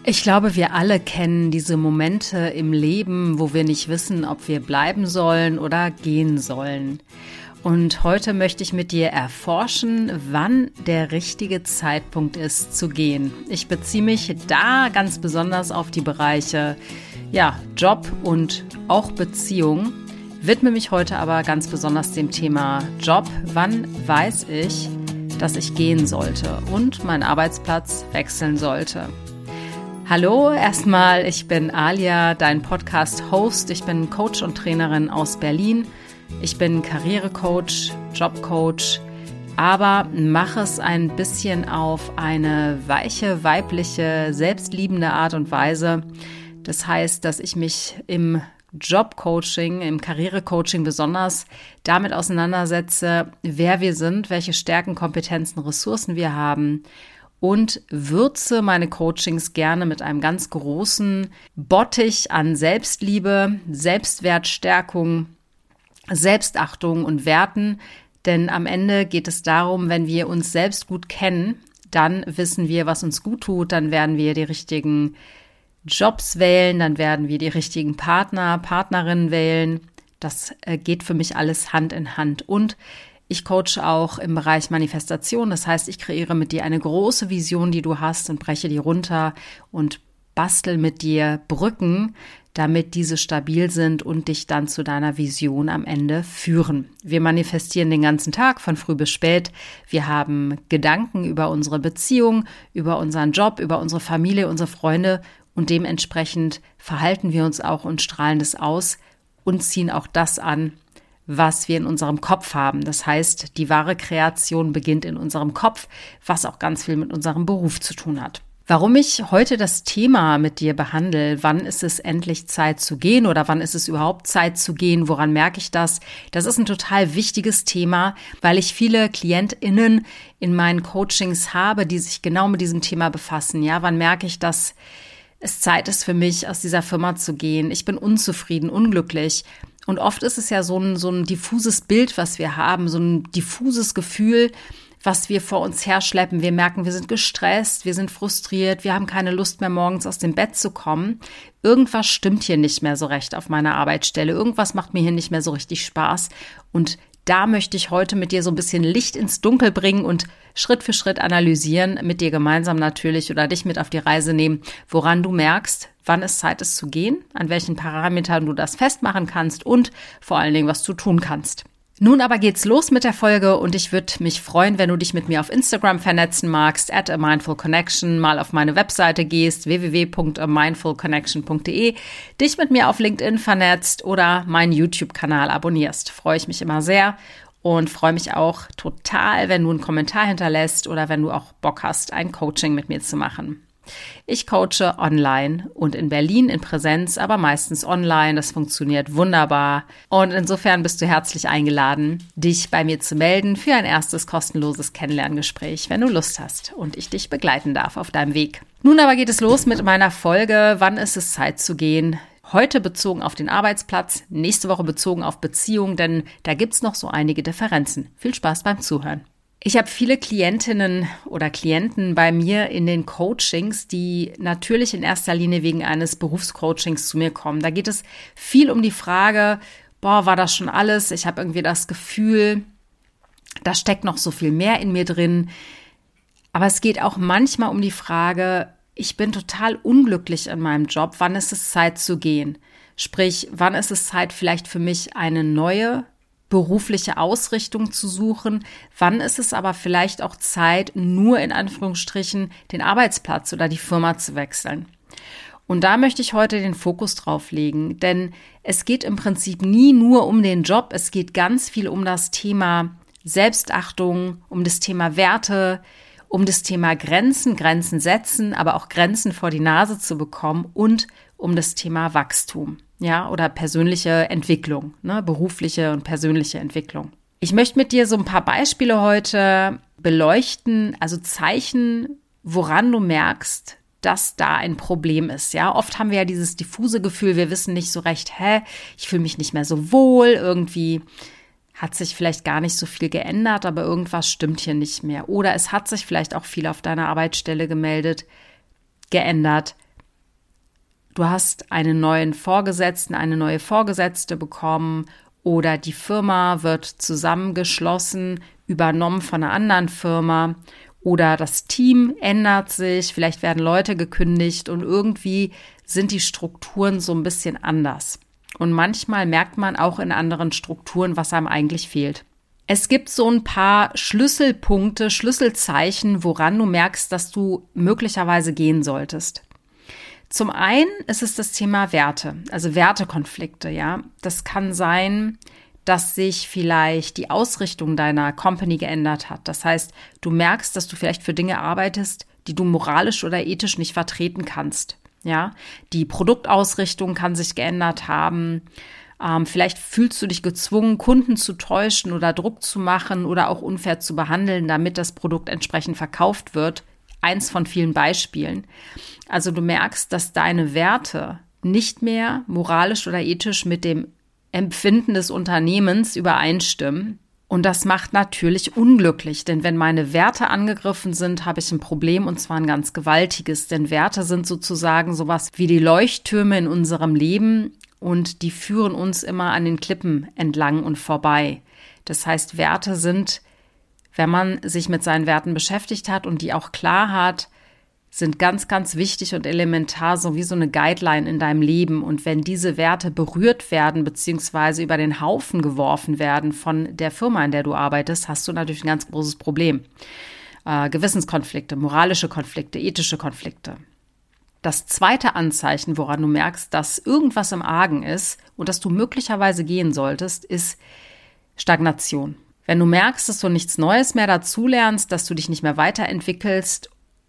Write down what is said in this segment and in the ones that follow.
Ich glaube, wir alle kennen diese Momente im Leben, wo wir nicht wissen, ob wir bleiben sollen oder gehen sollen. Und heute möchte ich mit dir erforschen, wann der richtige Zeitpunkt ist zu gehen. Ich beziehe mich da ganz besonders auf die Bereiche Job und auch Beziehung. Widme mich heute aber ganz besonders dem Thema Job. Wann weiß ich, dass ich gehen sollte und meinen Arbeitsplatz wechseln sollte? Hallo, erstmal, ich bin Alia, dein Podcast-Host. Ich bin Coach und Trainerin aus Berlin. Ich bin Karrierecoach, Jobcoach, aber mache es ein bisschen auf eine weiche, weibliche, selbstliebende Art und Weise. Das heißt, dass ich mich im Jobcoaching, im Karrierecoaching besonders damit auseinandersetze, wer wir sind, welche Stärken, Kompetenzen, Ressourcen wir haben und würze meine Coachings gerne mit einem ganz großen Bottich an Selbstliebe, Selbstwertstärkung, Selbstachtung und Werten, denn am Ende geht es darum, wenn wir uns selbst gut kennen, dann wissen wir, was uns gut tut, dann werden wir die richtigen Jobs wählen, dann werden wir die richtigen Partner, Partnerinnen wählen. Das geht für mich alles Hand in Hand. Und ich coache auch im Bereich Manifestation. Das heißt, ich kreiere mit dir eine große Vision, die du hast und breche die runter und bastel mit dir Brücken, damit diese stabil sind und dich dann zu deiner Vision am Ende führen. Wir manifestieren den ganzen Tag von früh bis spät. Wir haben Gedanken über unsere Beziehung, über unseren Job, über unsere Familie, unsere Freunde und dementsprechend verhalten wir uns auch und strahlen das aus und ziehen auch das an, was wir in unserem Kopf haben. Das heißt, die wahre Kreation beginnt in unserem Kopf, was auch ganz viel mit unserem Beruf zu tun hat. Warum ich heute das Thema mit dir behandle, wann ist es endlich Zeit zu gehen oder wann ist es überhaupt Zeit zu gehen, woran merke ich das? Das ist ein total wichtiges Thema, weil ich viele KlientInnen in meinen Coachings habe, die sich genau mit diesem Thema befassen. Ja, wann merke ich, dass es Zeit ist für mich, aus dieser Firma zu gehen? Ich bin unzufrieden, unglücklich. Und oft ist es ja so ein diffuses Bild, was wir haben, so ein diffuses Gefühl, was wir vor uns herschleppen. Wir merken, wir sind gestresst, wir sind frustriert, wir haben keine Lust mehr, morgens aus dem Bett zu kommen. Irgendwas stimmt hier nicht mehr so recht auf meiner Arbeitsstelle. Irgendwas macht mir hier nicht mehr so richtig Spaß. Und da möchte ich heute mit dir so ein bisschen Licht ins Dunkel bringen und Schritt für Schritt analysieren, mit dir gemeinsam natürlich oder dich mit auf die Reise nehmen, woran du merkst, wann es Zeit ist zu gehen, an welchen Parametern du das festmachen kannst und vor allen Dingen, was du tun kannst. Nun aber geht's los mit der Folge und ich würde mich freuen, wenn du dich mit mir auf Instagram vernetzen magst, @amindfulconnection, mal auf meine Webseite gehst, www.amindfulconnection.de, dich mit mir auf LinkedIn vernetzt oder meinen YouTube-Kanal abonnierst. Freue ich mich immer sehr und freue mich auch total, wenn du einen Kommentar hinterlässt oder wenn du auch Bock hast, ein Coaching mit mir zu machen. Ich coache online und in Berlin in Präsenz, aber meistens online. Das funktioniert wunderbar. Und insofern bist du herzlich eingeladen, dich bei mir zu melden für ein erstes kostenloses Kennenlerngespräch, wenn du Lust hast und ich dich begleiten darf auf deinem Weg. Nun aber geht es los mit meiner Folge. Wann ist es Zeit zu gehen? Heute bezogen auf den Arbeitsplatz, nächste Woche bezogen auf Beziehung, denn da gibt's noch so einige Differenzen. Viel Spaß beim Zuhören. Ich habe viele Klientinnen oder Klienten bei mir in den Coachings, die natürlich in erster Linie wegen eines Berufscoachings zu mir kommen. Da geht es viel um die Frage, war das schon alles? Ich habe irgendwie das Gefühl, da steckt noch so viel mehr in mir drin. Aber es geht auch manchmal um die Frage, ich bin total unglücklich in meinem Job. Wann ist es Zeit zu gehen? Sprich, wann ist es Zeit vielleicht für mich eine neue berufliche Ausrichtung zu suchen? Wann ist es aber vielleicht auch Zeit, nur in Anführungsstrichen den Arbeitsplatz oder die Firma zu wechseln? Und da möchte ich heute den Fokus drauf legen, denn es geht im Prinzip nie nur um den Job, es geht ganz viel um das Thema Selbstachtung, um das Thema Werte, um das Thema Grenzen setzen, aber auch Grenzen vor die Nase zu bekommen und um das Thema Wachstum. Ja, oder persönliche Entwicklung, berufliche und persönliche Entwicklung. Ich möchte mit dir so ein paar Beispiele heute beleuchten, also Zeichen, woran du merkst, dass da ein Problem ist. Ja, oft haben wir ja dieses diffuse Gefühl, wir wissen nicht so recht, ich fühle mich nicht mehr so wohl, irgendwie hat sich vielleicht gar nicht so viel geändert, aber irgendwas stimmt hier nicht mehr. Oder es hat sich vielleicht auch viel auf deiner Arbeitsstelle geändert. du hast einen neuen Vorgesetzten, eine neue Vorgesetzte bekommen oder die Firma wird zusammengeschlossen, übernommen von einer anderen Firma oder das Team ändert sich, vielleicht werden Leute gekündigt und irgendwie sind die Strukturen so ein bisschen anders. Und manchmal merkt man auch in anderen Strukturen, was einem eigentlich fehlt. Es gibt so ein paar Schlüsselpunkte, Schlüsselzeichen, woran du merkst, dass du möglicherweise gehen solltest. Zum einen ist es das Thema Werte, also Wertekonflikte, ja. Das kann sein, dass sich vielleicht die Ausrichtung deiner Company geändert hat. Das heißt, du merkst, dass du vielleicht für Dinge arbeitest, die du moralisch oder ethisch nicht vertreten kannst, ja. Die Produktausrichtung kann sich geändert haben. Vielleicht fühlst du dich gezwungen, Kunden zu täuschen oder Druck zu machen oder auch unfair zu behandeln, damit das Produkt entsprechend verkauft wird. Eins von vielen Beispielen. Also du merkst, dass deine Werte nicht mehr moralisch oder ethisch mit dem Empfinden des Unternehmens übereinstimmen. Und das macht natürlich unglücklich, denn wenn meine Werte angegriffen sind, habe ich ein Problem und zwar ein ganz gewaltiges. Denn Werte sind sozusagen sowas wie die Leuchttürme in unserem Leben und die führen uns immer an den Klippen entlang und vorbei. Das heißt, Werte sind, wenn man sich mit seinen Werten beschäftigt hat und die auch klar hat, sind ganz, ganz wichtig und elementar, so wie so eine Guideline in deinem Leben. Und wenn diese Werte berührt werden beziehungsweise über den Haufen geworfen werden von der Firma, in der du arbeitest, hast du natürlich ein ganz großes Problem. Gewissenskonflikte, moralische Konflikte, ethische Konflikte. Das zweite Anzeichen, woran du merkst, dass irgendwas im Argen ist und dass du möglicherweise gehen solltest, ist Stagnation. Wenn du merkst, dass du nichts Neues mehr dazulernst, dass du dich nicht mehr weiterentwickelst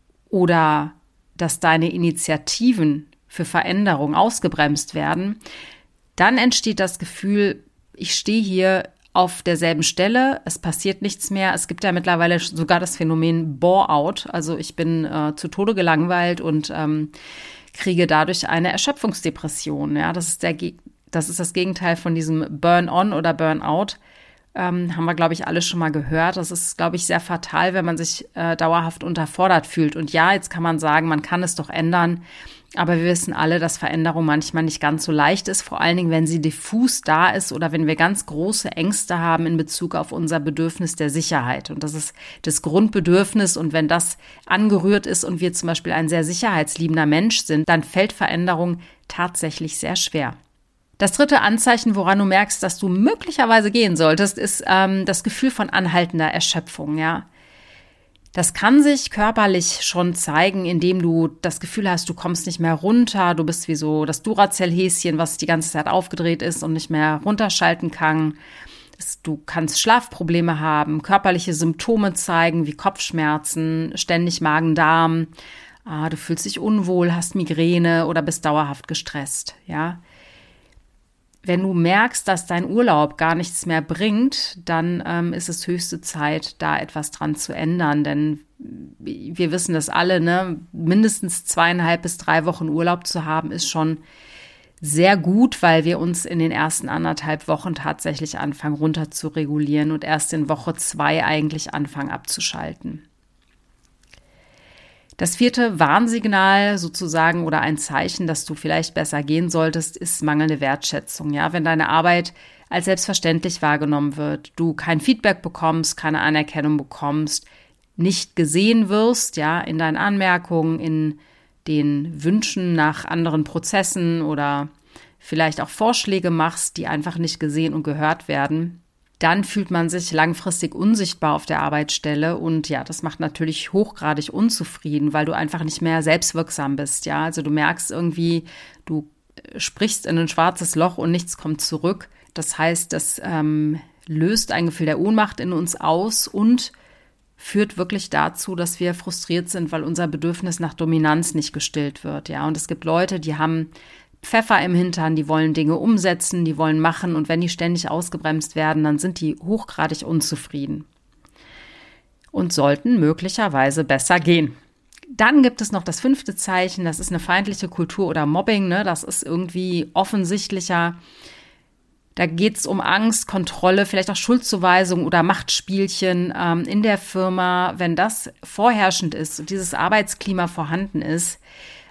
oder dass deine Initiativen für Veränderung ausgebremst werden, dann entsteht das Gefühl, ich stehe hier auf derselben Stelle, es passiert nichts mehr. Es gibt ja mittlerweile sogar das Phänomen Bore-out, also ich bin zu Tode gelangweilt und kriege dadurch eine Erschöpfungsdepression. Ja, das ist das Gegenteil von diesem Burn-on oder Burn-out. Haben wir, glaube ich, alle schon mal gehört. Das ist, glaube ich, sehr fatal, wenn man sich dauerhaft unterfordert fühlt. Und ja, jetzt kann man sagen, man kann es doch ändern. Aber wir wissen alle, dass Veränderung manchmal nicht ganz so leicht ist. Vor allen Dingen, wenn sie diffus da ist oder wenn wir ganz große Ängste haben in Bezug auf unser Bedürfnis der Sicherheit. Und das ist das Grundbedürfnis. Und wenn das angerührt ist und wir zum Beispiel ein sehr sicherheitsliebender Mensch sind, dann fällt Veränderung tatsächlich sehr schwer. Das dritte Anzeichen, woran du merkst, dass du möglicherweise gehen solltest, ist das Gefühl von anhaltender Erschöpfung, ja. Das kann sich körperlich schon zeigen, indem du das Gefühl hast, du kommst nicht mehr runter, du bist wie so das Duracell-Häschen, was die ganze Zeit aufgedreht ist und nicht mehr runterschalten kann. Du kannst Schlafprobleme haben, körperliche Symptome zeigen, wie Kopfschmerzen, ständig Magen-Darm. Du fühlst dich unwohl, hast Migräne oder bist dauerhaft gestresst, ja. Wenn du merkst, dass dein Urlaub gar nichts mehr bringt, dann ist es höchste Zeit, da etwas dran zu ändern. Denn wir wissen das alle, ne? Mindestens 2,5 bis 3 Wochen Urlaub zu haben, ist schon sehr gut, weil wir uns in den ersten 1,5 Wochen tatsächlich anfangen runter zu regulieren und erst in Woche 2 eigentlich anfangen abzuschalten. Das vierte Warnsignal sozusagen oder ein Zeichen, dass du vielleicht besser gehen solltest, ist mangelnde Wertschätzung. Ja, wenn deine Arbeit als selbstverständlich wahrgenommen wird, du kein Feedback bekommst, keine Anerkennung bekommst, nicht gesehen wirst, ja, in deinen Anmerkungen, in den Wünschen nach anderen Prozessen oder vielleicht auch Vorschläge machst, die einfach nicht gesehen und gehört werden, dann fühlt man sich langfristig unsichtbar auf der Arbeitsstelle und ja, das macht natürlich hochgradig unzufrieden, weil du einfach nicht mehr selbstwirksam bist, ja. Also du merkst irgendwie, du sprichst in ein schwarzes Loch und nichts kommt zurück. Das heißt, das löst ein Gefühl der Ohnmacht in uns aus und führt wirklich dazu, dass wir frustriert sind, weil unser Bedürfnis nach Dominanz nicht gestillt wird, ja. Und es gibt Leute, die haben Pfeffer im Hintern, die wollen Dinge umsetzen, die wollen machen und wenn die ständig ausgebremst werden, dann sind die hochgradig unzufrieden und sollten möglicherweise besser gehen. Dann gibt es noch das 5. Zeichen, das ist eine feindliche Kultur oder Mobbing, ne? Das ist irgendwie offensichtlicher. Da geht es um Angst, Kontrolle, vielleicht auch Schuldzuweisung oder Machtspielchen in der Firma. Wenn das vorherrschend ist und dieses Arbeitsklima vorhanden ist,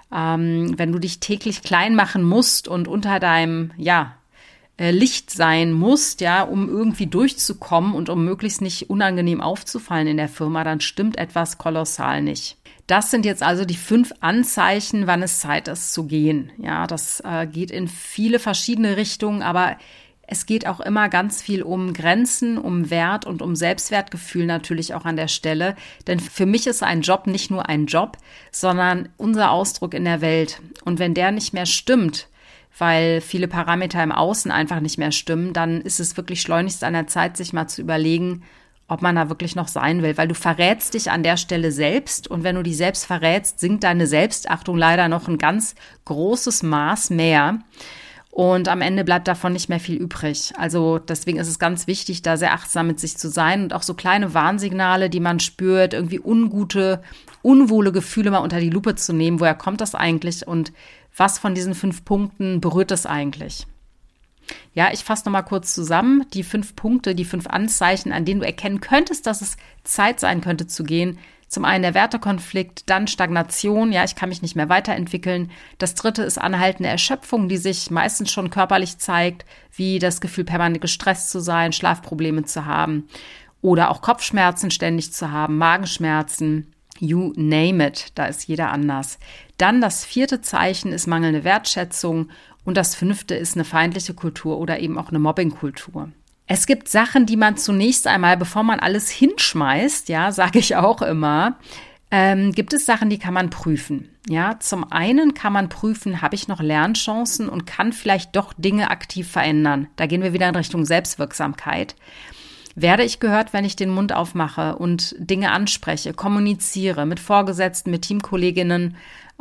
wenn du dich täglich klein machen musst und unter deinem, Licht sein musst, um irgendwie durchzukommen und um möglichst nicht unangenehm aufzufallen in der Firma, dann stimmt etwas kolossal nicht. Das sind jetzt also die 5 Anzeichen, wann es Zeit ist zu gehen. Ja, das geht in viele verschiedene Richtungen, aber es geht auch immer ganz viel um Grenzen, um Wert und um Selbstwertgefühl natürlich auch an der Stelle. Denn für mich ist ein Job nicht nur ein Job, sondern unser Ausdruck in der Welt. Und wenn der nicht mehr stimmt, weil viele Parameter im Außen einfach nicht mehr stimmen, dann ist es wirklich schleunigst an der Zeit, sich mal zu überlegen, ob man da wirklich noch sein will. Weil du verrätst dich an der Stelle selbst und wenn du dich selbst verrätst, sinkt deine Selbstachtung leider noch ein ganz großes Maß mehr. Und am Ende bleibt davon nicht mehr viel übrig. Also deswegen ist es ganz wichtig, da sehr achtsam mit sich zu sein und auch so kleine Warnsignale, die man spürt, irgendwie unwohle Gefühle mal unter die Lupe zu nehmen. Woher kommt das eigentlich und was von diesen 5 Punkten berührt es eigentlich? Ja, ich fasse nochmal kurz zusammen. Die 5 Punkte, die 5 Anzeichen, an denen du erkennen könntest, dass es Zeit sein könnte zu gehen. Zum einen der Wertekonflikt, dann Stagnation, ich kann mich nicht mehr weiterentwickeln. Das 3. ist anhaltende Erschöpfung, die sich meistens schon körperlich zeigt, wie das Gefühl, permanent gestresst zu sein, Schlafprobleme zu haben oder auch Kopfschmerzen ständig zu haben, Magenschmerzen, you name it, da ist jeder anders. Dann das 4. Zeichen ist mangelnde Wertschätzung und das 5. ist eine feindliche Kultur oder eben auch eine Mobbingkultur. Es gibt Sachen, die man zunächst einmal, bevor man alles hinschmeißt, sage ich auch immer, gibt es Sachen, die kann man prüfen. Ja, zum einen kann man prüfen, habe ich noch Lernchancen und kann vielleicht doch Dinge aktiv verändern. Da gehen wir wieder in Richtung Selbstwirksamkeit. Werde ich gehört, wenn ich den Mund aufmache und Dinge anspreche, kommuniziere mit Vorgesetzten, mit Teamkolleginnen,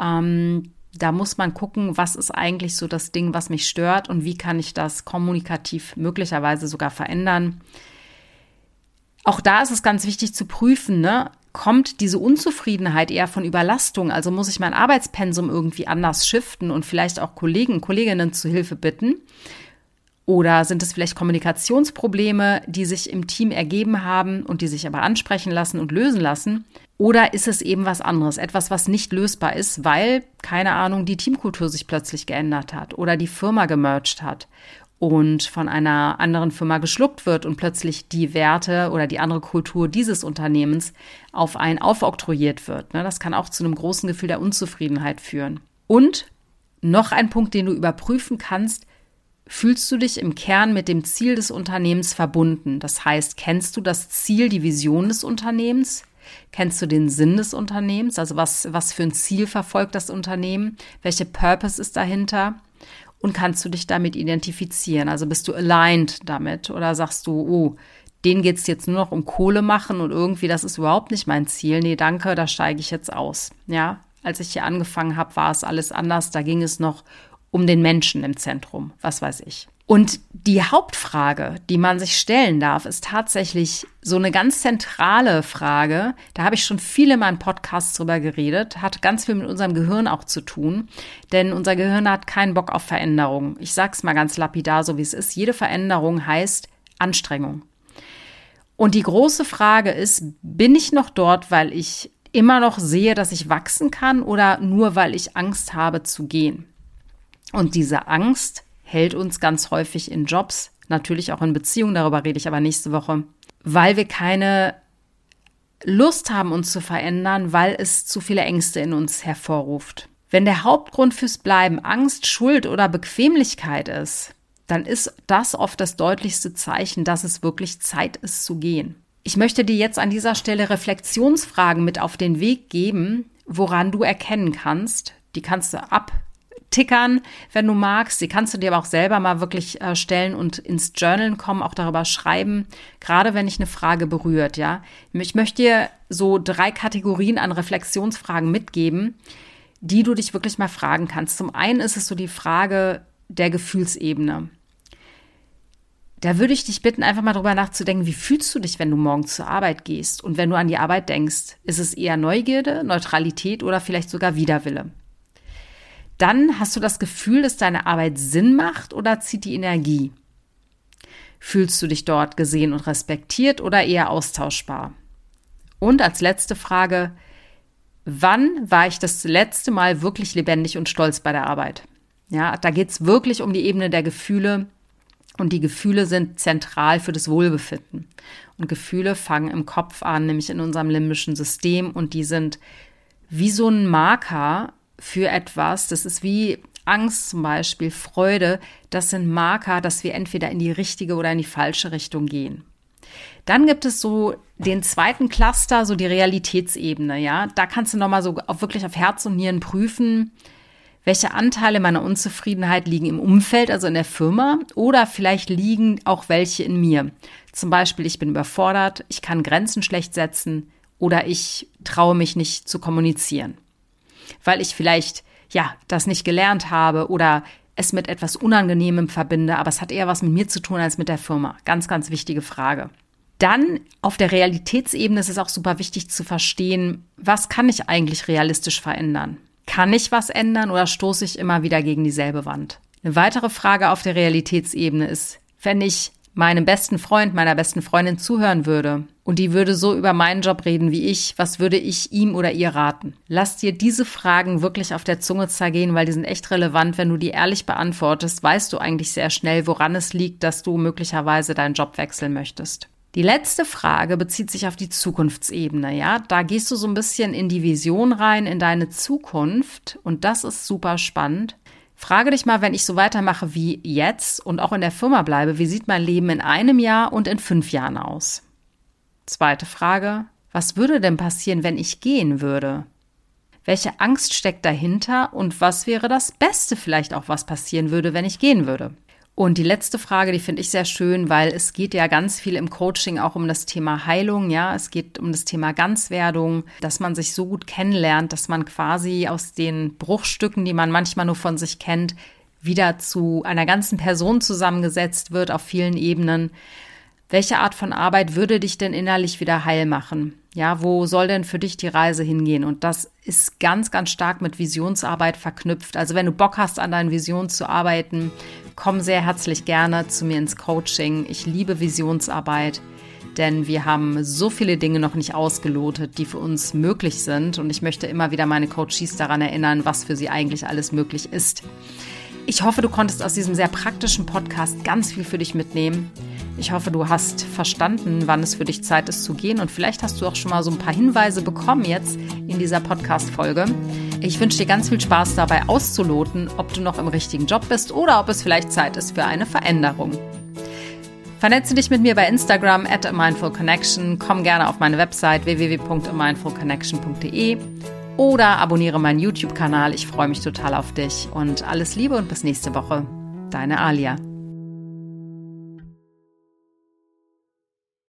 da muss man gucken, was ist eigentlich so das Ding, was mich stört und wie kann ich das kommunikativ möglicherweise sogar verändern. Auch da ist es ganz wichtig zu prüfen, kommt diese Unzufriedenheit eher von Überlastung, also muss ich mein Arbeitspensum irgendwie anders shiften und vielleicht auch Kolleginnen zu Hilfe bitten? Oder sind es vielleicht Kommunikationsprobleme, die sich im Team ergeben haben und die sich aber ansprechen lassen und lösen lassen? Oder ist es eben was anderes, etwas, was nicht lösbar ist, weil, keine Ahnung, die Teamkultur sich plötzlich geändert hat oder die Firma gemerged hat und von einer anderen Firma geschluckt wird und plötzlich die Werte oder die andere Kultur dieses Unternehmens auf einen aufoktroyiert wird. Das kann auch zu einem großen Gefühl der Unzufriedenheit führen. Und noch ein Punkt, den du überprüfen kannst: Fühlst du dich im Kern mit dem Ziel des Unternehmens verbunden? Das heißt, kennst du das Ziel, die Vision des Unternehmens? Kennst du den Sinn des Unternehmens? Also was für ein Ziel verfolgt das Unternehmen? Welche Purpose ist dahinter? Und kannst du dich damit identifizieren? Also bist du aligned damit? Oder sagst du, oh, denen geht es jetzt nur noch um Kohle machen und irgendwie, das ist überhaupt nicht mein Ziel. Nee, danke, da steige ich jetzt aus. Ja, als ich hier angefangen habe, war es alles anders. Da ging es noch um den Menschen im Zentrum, was weiß ich. Und die Hauptfrage, die man sich stellen darf, ist tatsächlich so eine ganz zentrale Frage. Da habe ich schon viel in meinem Podcast drüber geredet, hat ganz viel mit unserem Gehirn auch zu tun, denn unser Gehirn hat keinen Bock auf Veränderung. Ich sage es mal ganz lapidar, so wie es ist. Jede Veränderung heißt Anstrengung. Und die große Frage ist, bin ich noch dort, weil ich immer noch sehe, dass ich wachsen kann oder nur, weil ich Angst habe zu gehen? Und diese Angst hält uns ganz häufig in Jobs, natürlich auch in Beziehungen, darüber rede ich aber nächste Woche, weil wir keine Lust haben, uns zu verändern, weil es zu viele Ängste in uns hervorruft. Wenn der Hauptgrund fürs Bleiben Angst, Schuld oder Bequemlichkeit ist, dann ist das oft das deutlichste Zeichen, dass es wirklich Zeit ist zu gehen. Ich möchte dir jetzt an dieser Stelle Reflexionsfragen mit auf den Weg geben, woran du erkennen kannst. Die kannst du abtickern, wenn du magst. Die kannst du dir aber auch selber mal wirklich stellen und ins Journalen kommen, auch darüber schreiben, gerade wenn dich eine Frage berührt, ja. Ich möchte dir so 3 Kategorien an Reflexionsfragen mitgeben, die du dich wirklich mal fragen kannst. Zum einen ist es so die Frage der Gefühlsebene. Da würde ich dich bitten, einfach mal drüber nachzudenken, wie fühlst du dich, wenn du morgen zur Arbeit gehst? Und wenn du an die Arbeit denkst, ist es eher Neugierde, Neutralität oder vielleicht sogar Widerwille? Dann hast du das Gefühl, dass deine Arbeit Sinn macht oder zieht die Energie? Fühlst du dich dort gesehen und respektiert oder eher austauschbar? Und als letzte Frage, wann war ich das letzte Mal wirklich lebendig und stolz bei der Arbeit? Ja, da geht es wirklich um die Ebene der Gefühle und die Gefühle sind zentral für das Wohlbefinden. Und Gefühle fangen im Kopf an, nämlich in unserem limbischen System und die sind wie so ein Marker für etwas. Das ist wie Angst zum Beispiel, Freude. Das sind Marker, dass wir entweder in die richtige oder in die falsche Richtung gehen. Dann gibt es so den zweiten Cluster, so die Realitätsebene, ja. Da kannst du nochmal so wirklich auf Herz und Nieren prüfen, welche Anteile meiner Unzufriedenheit liegen im Umfeld, also in der Firma, oder vielleicht liegen auch welche in mir. Zum Beispiel, ich bin überfordert, ich kann Grenzen schlecht setzen oder ich traue mich nicht zu kommunizieren, weil ich vielleicht, das nicht gelernt habe oder es mit etwas Unangenehmem verbinde, aber es hat eher was mit mir zu tun als mit der Firma. Ganz, ganz wichtige Frage. Dann auf der Realitätsebene ist es auch super wichtig zu verstehen, was kann ich eigentlich realistisch verändern? Kann ich was ändern oder stoße ich immer wieder gegen dieselbe Wand? Eine weitere Frage auf der Realitätsebene ist, wenn ich meinem besten Freund, meiner besten Freundin zuhören würde und die würde so über meinen Job reden wie ich, was würde ich ihm oder ihr raten? Lass dir diese Fragen wirklich auf der Zunge zergehen, weil die sind echt relevant. Wenn du die ehrlich beantwortest, weißt du eigentlich sehr schnell, woran es liegt, dass du möglicherweise deinen Job wechseln möchtest. Die letzte Frage bezieht sich auf die Zukunftsebene, ja. Da gehst du so ein bisschen in die Vision rein, in deine Zukunft und das ist super spannend. Frage dich mal, wenn ich so weitermache wie jetzt und auch in der Firma bleibe, wie sieht mein Leben in einem Jahr und in 5 Jahren aus? Zweite Frage, was würde denn passieren, wenn ich gehen würde? Welche Angst steckt dahinter und was wäre das Beste vielleicht auch, was passieren würde, wenn ich gehen würde? Und die letzte Frage, die finde ich sehr schön, weil es geht ja ganz viel im Coaching auch um das Thema Heilung, ja. Es geht um das Thema Ganzwerdung, dass man sich so gut kennenlernt, dass man quasi aus den Bruchstücken, die man manchmal nur von sich kennt, wieder zu einer ganzen Person zusammengesetzt wird auf vielen Ebenen. Welche Art von Arbeit würde dich denn innerlich wieder heil machen? Ja, wo soll denn für dich die Reise hingehen? Und das ist ganz, ganz stark mit Visionsarbeit verknüpft. Also wenn du Bock hast, an deinen Visionen zu arbeiten, komm sehr herzlich gerne zu mir ins Coaching. Ich liebe Visionsarbeit, denn wir haben so viele Dinge noch nicht ausgelotet, die für uns möglich sind. Und ich möchte immer wieder meine Coaches daran erinnern, was für sie eigentlich alles möglich ist. Ich hoffe, du konntest aus diesem sehr praktischen Podcast ganz viel für dich mitnehmen. Ich hoffe, du hast verstanden, wann es für dich Zeit ist zu gehen und vielleicht hast du auch schon mal so ein paar Hinweise bekommen jetzt in dieser Podcast-Folge. Ich wünsche dir ganz viel Spaß dabei auszuloten, ob du noch im richtigen Job bist oder ob es vielleicht Zeit ist für eine Veränderung. Vernetze dich mit mir bei Instagram @amindfulconnection, komm gerne auf meine Website www.amindfulconnection.de oder abonniere meinen YouTube-Kanal. Ich freue mich total auf dich und alles Liebe und bis nächste Woche. Deine Alia.